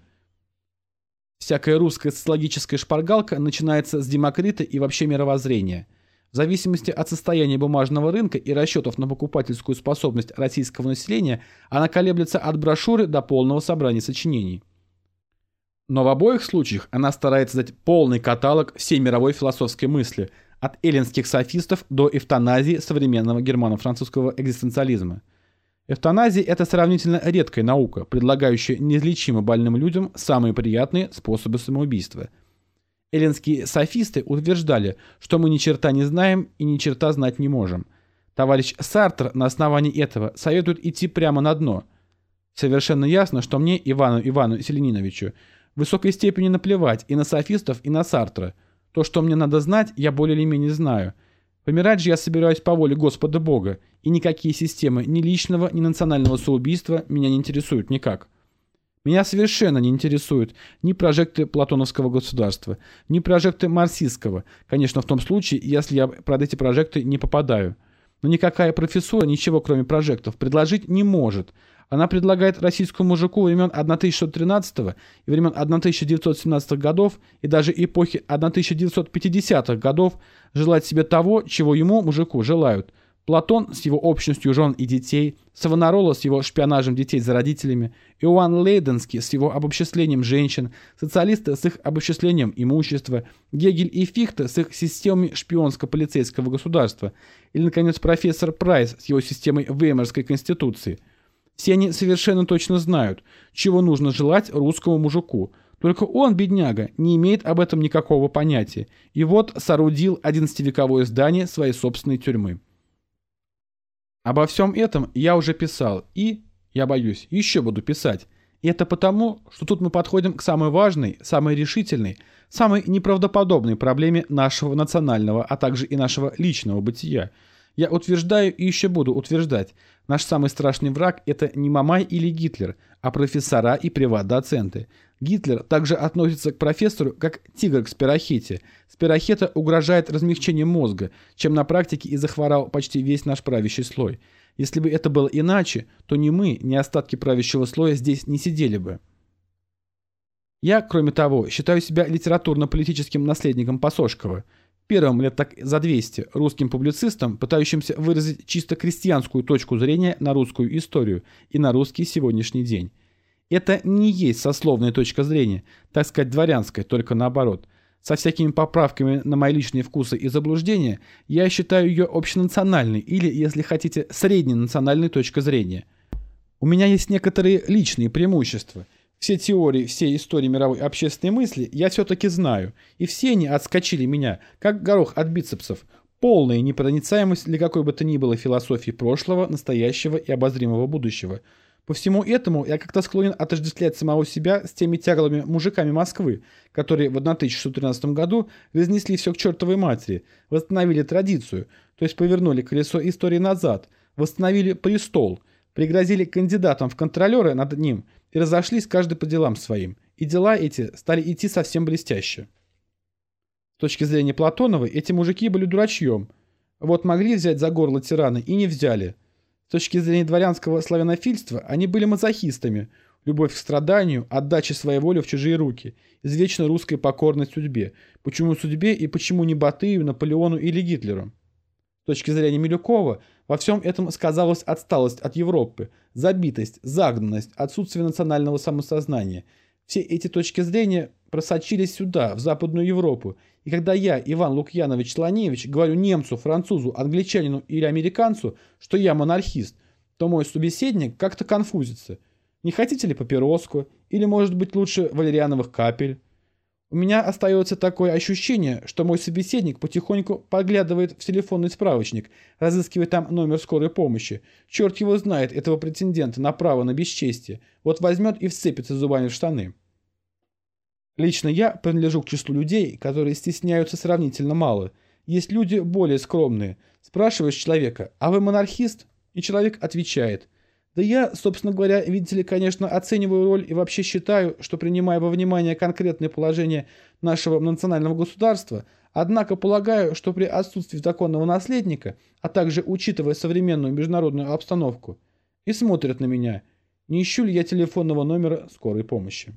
Всякая русская социологическая шпаргалка начинается с Демокрита и вообще мировоззрения. В зависимости от состояния бумажного рынка и расчетов на покупательскую способность российского населения, она колеблется от брошюры до полного собрания сочинений. Но в обоих случаях она старается дать полный каталог всей мировой философской мысли, от эллинских софистов до эвтаназии современного германо-французского экзистенциализма. Эвтаназия – это сравнительно редкая наука, предлагающая неизлечимо больным людям самые приятные способы самоубийства. Эллинские софисты утверждали, что мы ни черта не знаем и ни черта знать не можем. Товарищ Сартр на основании этого советует идти прямо на дно. Совершенно ясно, что мне, Ивану Селениновичу, в высокой степени наплевать и на софистов, и на Сартра. То, что мне надо знать, я более или менее знаю. Помирать же я собираюсь по воле Господа Бога, и никакие системы ни личного, ни национального соубийства меня не интересуют никак. Меня совершенно не интересуют ни прожекты платоновского государства, ни прожекты марксистского, конечно, в том случае, если я под эти прожекты не попадаю. Но никакая профессура ничего, кроме прожектов, предложить не может. Она предлагает российскому мужику времен 1613 и времен 1917 годов и даже эпохи 1950-х годов желать себе того, чего ему, мужику, желают. Платон с его общностью жен и детей, Савонарола с его шпионажем детей за родителями, Иоанн Лейденский с его обобществлением женщин, социалисты с их обобществлением имущества, Гегель и Фихте с их системами шпионско-полицейского государства, или, наконец, профессор Прайс с его системой Веймарской конституции. Все они совершенно точно знают, чего нужно желать русскому мужику. Только он, бедняга, не имеет об этом никакого понятия. И вот соорудил 11-вековое здание своей собственной тюрьмы. Обо всем этом я уже писал и, я боюсь, еще буду писать. И это потому, что тут мы подходим к самой важной, самой решительной, самой неправдоподобной проблеме нашего национального, а также и нашего личного бытия. Я утверждаю и еще буду утверждать, наш самый страшный враг – это не Мамай или Гитлер, а профессора и приват-доценты. Гитлер также относится к профессору как тигр к спирохете. Спирохета угрожает размягчением мозга, чем на практике и захворал почти весь наш правящий слой. Если бы это было иначе, то ни мы, ни остатки правящего слоя здесь не сидели бы. Я, кроме того, считаю себя литературно-политическим наследником Пасошкова. Первым лет так за 200 русским публицистом, пытающимся выразить чисто крестьянскую точку зрения на русскую историю и на русский сегодняшний день. Это не есть сословная точка зрения, так сказать, дворянская, только наоборот. Со всякими поправками на мои личные вкусы и заблуждения, я считаю ее общенациональной или, если хотите, средненациональной точкой зрения. У меня есть некоторые личные преимущества. Все теории, все истории мировой общественной мысли я все-таки знаю, и все они отскочили меня, как горох от бицепсов. Полная непроницаемость для какой бы то ни было философии прошлого, настоящего и обозримого будущего. По всему этому я как-то склонен отождествлять самого себя с теми тяглыми мужиками Москвы, которые в 1613 году разнесли все к чертовой матери, восстановили традицию, то есть повернули колесо истории назад, восстановили престол, пригрозили кандидатом в контролеры над ним и разошлись каждый по делам своим. И дела эти стали идти совсем блестяще. С точки зрения Платоновой, эти мужики были дурачьем. Вот могли взять за горло тирана и не взяли. С точки зрения дворянского славянофильства, они были мазохистами. Любовь к страданию, отдача своей воли в чужие руки, извечно русская покорность судьбе. Почему судьбе и почему не Батыю, Наполеону или Гитлеру? С точки зрения Милюкова, во всем этом сказалась отсталость от Европы, забитость, загнанность, отсутствие национального самосознания. Все эти точки зрения просочились сюда, в Западную Европу, и когда я, Иван Лукьянович Слоневич, говорю немцу, французу, англичанину или американцу, что я монархист, то мой собеседник как-то конфузится. Не хотите ли папироску? Или, может быть, лучше валериановых капель? У меня остается такое ощущение, что мой собеседник потихоньку поглядывает в телефонный справочник, разыскивая там номер скорой помощи. Черт его знает, этого претендента на право на бесчестие. Вот возьмет и вцепится зубами в штаны. Лично я принадлежу к числу людей, которые стесняются сравнительно мало. Есть люди более скромные. Спрашиваешь человека: «А вы монархист?» И человек отвечает: «Да я, собственно говоря, видите ли, конечно, оцениваю роль и вообще считаю, что, принимая во внимание конкретное положение нашего национального государства, однако полагаю, что при отсутствии законного наследника, а также учитывая современную международную обстановку, и смотрят на меня, не ищу ли я телефонного номера скорой помощи».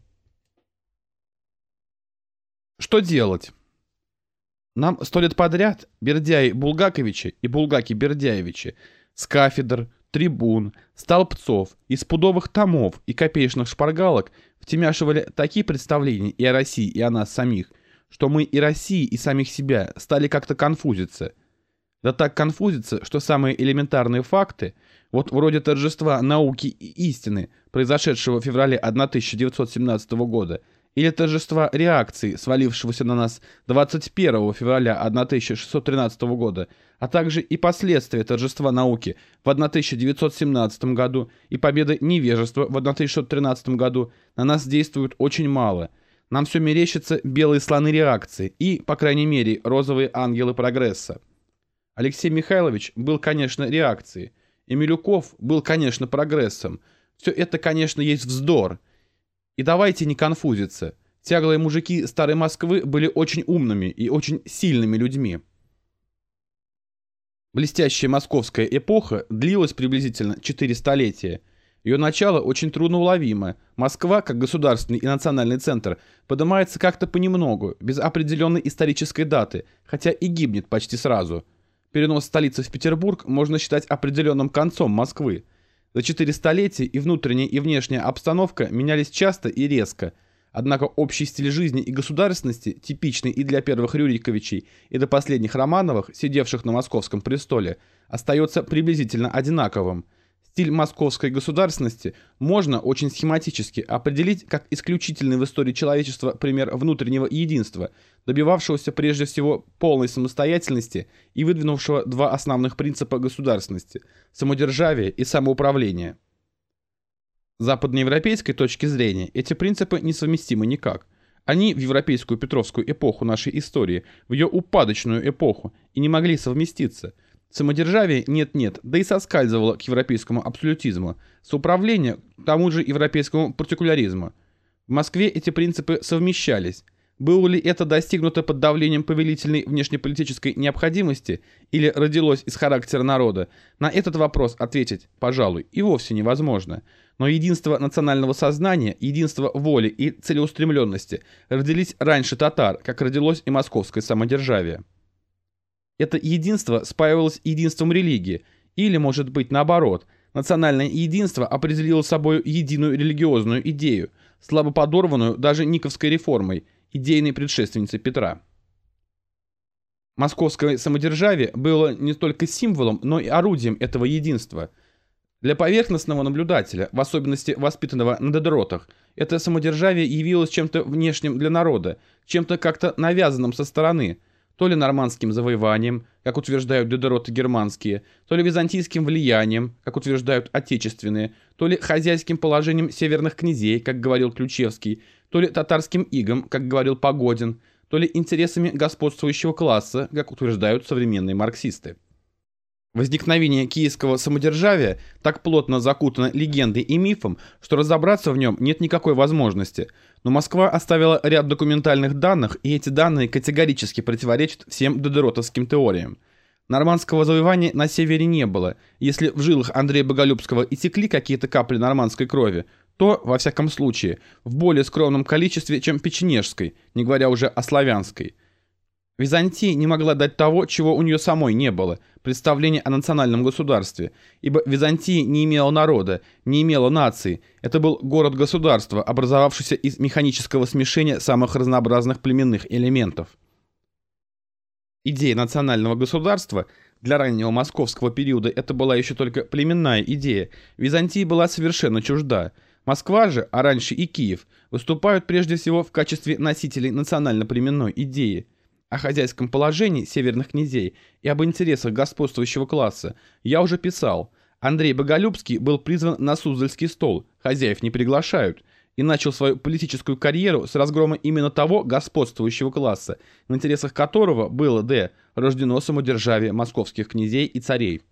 Что делать? Нам 100 лет подряд Бердяи Булгаковичи и Булгаки Бердяевичи с кафедр, трибун, столбцов, из пудовых томов и копеечных шпаргалок втемяшивали такие представления и о России, и о нас самих, что мы и России, и самих себя стали как-то конфузиться. Да так конфузиться, что самые элементарные факты, вот вроде торжества науки и истины, произошедшего в феврале 1917 года, или торжества реакции, свалившегося на нас 21 февраля 1613 года, а также и последствия торжества науки в 1917 году и победы невежества в 1613 году на нас действуют очень мало. Нам все мерещатся белые слоны реакции и, по крайней мере, розовые ангелы прогресса. Алексей Михайлович был, конечно, реакцией, и Милюков был, конечно, прогрессом. Все это, конечно, есть вздор. И давайте не конфузиться. Тяглые мужики старой Москвы были очень умными и очень сильными людьми. Блестящая московская эпоха длилась приблизительно 4 столетия. Ее начало очень трудноуловимо. Москва, как государственный и национальный центр, поднимается как-то понемногу, без определенной исторической даты, хотя и гибнет почти сразу. Перенос столицы в Петербург можно считать определенным концом Москвы. За 4 столетия и внутренняя, и внешняя обстановка менялись часто и резко. Однако общий стиль жизни и государственности, типичный и для первых Рюриковичей, и до последних Романовых, сидевших на московском престоле, остается приблизительно одинаковым. Стиль московской государственности можно очень схематически определить как исключительный в истории человечества пример внутреннего единства, добивавшегося прежде всего полной самостоятельности и выдвинувшего 2 основных принципа государственности – самодержавие и самоуправление. С западноевропейской точки зрения эти принципы несовместимы никак. Они в европейскую петровскую эпоху нашей истории, в ее упадочную эпоху, и не могли совместиться. Самодержавие нет-нет, да и соскальзывало к европейскому абсолютизму, соуправление к тому же европейскому партикуляризму. В Москве эти принципы совмещались. Было ли это достигнуто под давлением повелительной внешнеполитической необходимости или родилось из характера народа? На этот вопрос ответить, пожалуй, и вовсе невозможно. Но единство национального сознания, единство воли и целеустремленности родились раньше татар, как родилось и московское самодержавие. Это единство спаивалось единством религии, или, может быть, наоборот, национальное единство определило собой единую религиозную идею, слабо подорванную даже Никовской реформой, идейной предшественницей Петра. Московское самодержавие было не только символом, но и орудием этого единства. Для поверхностного наблюдателя, в особенности воспитанного на Дедеротах, это самодержавие явилось чем-то внешним для народа, чем-то как-то навязанным со стороны, то ли нормандским завоеванием, как утверждают дедероты германские, то ли византийским влиянием, как утверждают отечественные, то ли хозяйским положением северных князей, как говорил Ключевский, то ли татарским игом, как говорил Погодин, то ли интересами господствующего класса, как утверждают современные марксисты. Возникновение киевского самодержавия так плотно закутано легендой и мифом, что разобраться в нем нет никакой возможности. Но Москва оставила ряд документальных данных, и эти данные категорически противоречат всем додеротовским теориям. Нормандского завоевания на севере не было. Если в жилах Андрея Боголюбского и текли какие-то капли нормандской крови, то, во всяком случае, в более скромном количестве, чем печенежской, не говоря уже о славянской. Византия не могла дать того, чего у нее самой не было – представления о национальном государстве, ибо Византия не имела народа, не имела нации. Это был город-государство, образовавшийся из механического смешения самых разнообразных племенных элементов. Идея национального государства для раннего московского периода это была еще только племенная идея. Византии была совершенно чужда. Москва же, а раньше и Киев, выступают прежде всего в качестве носителей национально-племенной идеи. О хозяйском положении северных князей и об интересах господствующего класса я уже писал. Андрей Боголюбский был призван на Суздальский стол, хозяев не приглашают, и начал свою политическую карьеру с разгрома именно того господствующего класса, в интересах которого было рождено самодержавие московских князей и царей.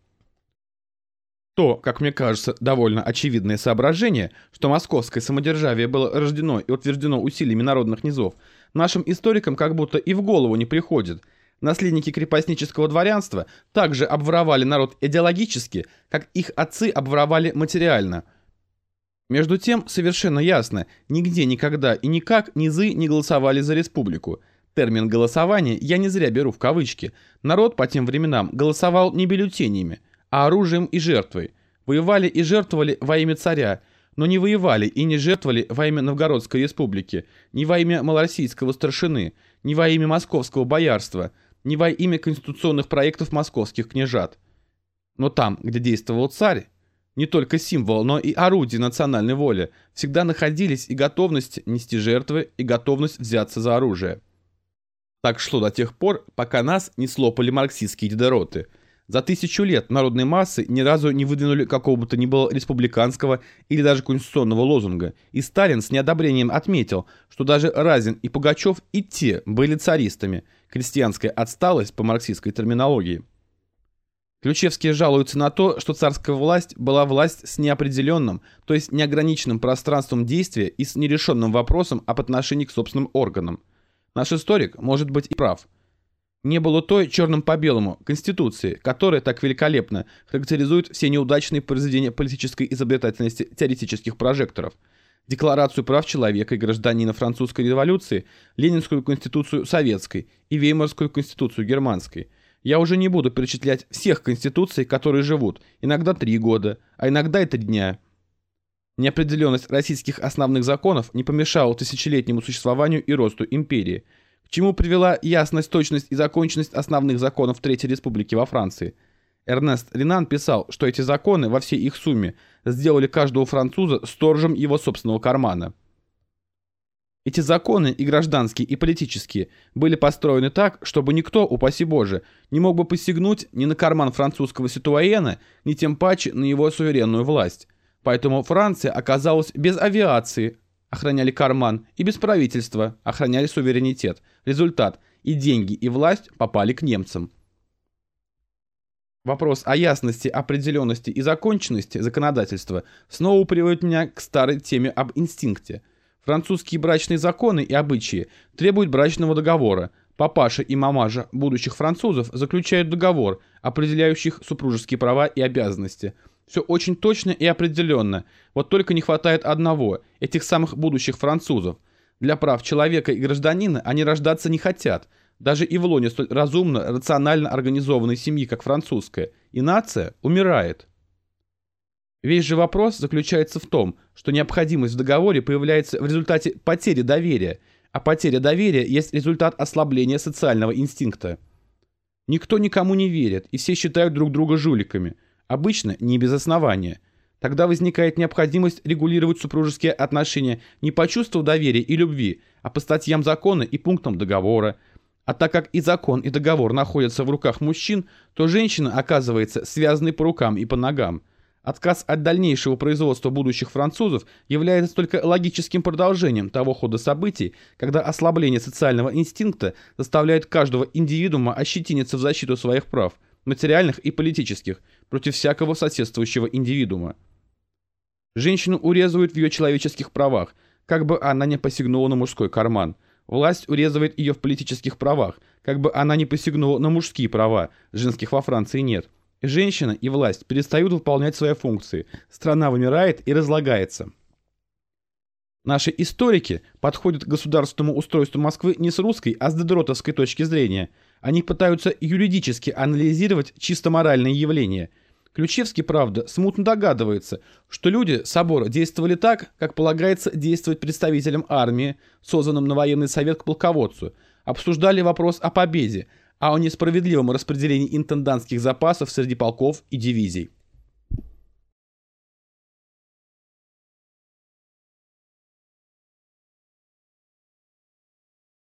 То, как мне кажется, довольно очевидное соображение, что московское самодержавие было рождено и утверждено усилиями народных низов, нашим историкам как будто и в голову не приходит. Наследники крепостнического дворянства также обворовали народ идеологически, как их отцы обворовали материально. Между тем, совершенно ясно, нигде, никогда и никак низы не голосовали за республику. Термин «голосование» я не зря беру в кавычки. Народ по тем временам голосовал не бюллетенями, а оружием и жертвой. Воевали и жертвовали во имя царя, но не воевали и не жертвовали во имя Новгородской республики, не во имя малороссийского старшины, не во имя московского боярства, не во имя конституционных проектов московских княжат. Но там, где действовал царь, не только символ, но и орудие национальной воли, всегда находились и готовность нести жертвы, и готовность взяться за оружие. Так шло до тех пор, пока нас не слопали марксистские дедероты. За 1000 лет народной массы ни разу не выдвинули какого бы то ни было республиканского или даже конституционного лозунга, и Сталин с неодобрением отметил, что даже Разин и Пугачев и те были царистами, крестьянская отсталость по марксистской терминологии. Ключевские жалуются на то, что царская власть была власть с неопределенным, то есть неограниченным пространством действия и с нерешенным вопросом об отношении к собственным органам. Наш историк может быть и прав. Не было той черным по белому Конституции, которая так великолепно характеризует все неудачные произведения политической изобретательности теоретических прожекторов. Декларацию прав человека и гражданина французской революции, Ленинскую конституцию советской и Веймарскую конституцию германской. Я уже не буду перечислять всех конституций, которые живут, иногда 3 года, а иногда и 3 дня. Неопределенность российских основных законов не помешала тысячелетнему существованию и росту империи. К чему привела ясность, точность и законченность основных законов Третьей Республики во Франции. Эрнест Ренан писал, что эти законы во всей их сумме сделали каждого француза сторожем его собственного кармана. Эти законы, и гражданские, и политические, были построены так, чтобы никто, упаси Боже, не мог бы посягнуть ни на карман французского ситуаена, ни тем паче на его суверенную власть. Поэтому Франция оказалась без авиации, охраняли карман, и без правительства, охраняли суверенитет. Результат – и деньги, и власть попали к немцам. Вопрос о ясности, определенности и законченности законодательства снова приводит меня к старой теме об инстинкте. Французские брачные законы и обычаи требуют брачного договора. Папаша и мамаша будущих французов заключают договор, определяющий супружеские права и обязанности. Все очень точно и определенно. Вот только не хватает одного – этих самых будущих французов. Для прав человека и гражданина они рождаться не хотят, даже и в лоне столь разумно, рационально организованной семьи, как французская. И нация умирает. Весь же вопрос заключается в том, что необходимость в договоре появляется в результате потери доверия, а потеря доверия есть результат ослабления социального инстинкта. Никто никому не верит, и все считают друг друга жуликами. Обычно не без основания. Тогда возникает необходимость регулировать супружеские отношения не по чувству доверия и любви, а по статьям закона и пунктам договора. А так как и закон, и договор находятся в руках мужчин, то женщина оказывается связанной по рукам и по ногам. Отказ от дальнейшего производства будущих французов является только логическим продолжением того хода событий, когда ослабление социального инстинкта заставляет каждого индивидуума ощетиниться в защиту своих прав. материальных и политических, против всякого соседствующего индивидуума. Женщину урезывают в ее человеческих правах, как бы она ни посягнула на мужской карман. Власть урезывает ее в политических правах, как бы она ни посягнула на мужские права, женских во Франции нет. Женщина и власть перестают выполнять свои функции, страна вымирает и разлагается. Наши историки подходят к государственному устройству Москвы не с русской, а с дедротовской точки зрения. Они пытаются юридически анализировать чисто моральные явления. Ключевский, правда, смутно догадывается, что люди собора действовали так, как полагается действовать представителям армии, созданным на военный совет к полководцу, обсуждали вопрос о победе, а о несправедливом распределении интендантских запасов среди полков и дивизий.